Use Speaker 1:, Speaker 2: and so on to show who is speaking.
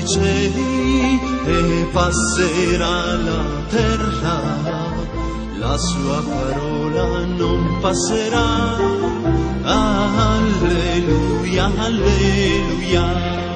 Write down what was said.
Speaker 1: i cieli e passerà la terra, la sua parola non passerà. Alleluia, alleluia.